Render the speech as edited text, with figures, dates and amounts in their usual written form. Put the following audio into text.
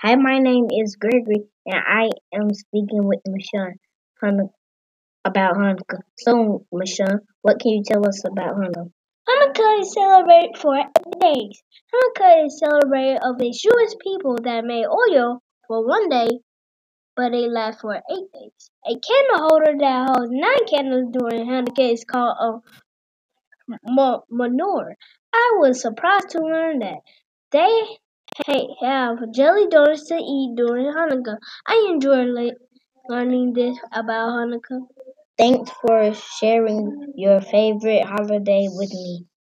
Hi, my name is Gregory, and I am speaking with Michelle about Hanukkah. So, Michelle, what can you tell us about Hanukkah? Hanukkah is celebrated for 8 days. Hanukkah is celebrated of the Jewish people that made oil for one day, but it lasts for 8 days. A candle holder that holds 9 candles during Hanukkah is called a menorah. I was surprised to learn that they have jelly donuts to eat during Hanukkah. I enjoy learning this about Hanukkah. Thanks for sharing your favorite holiday with me.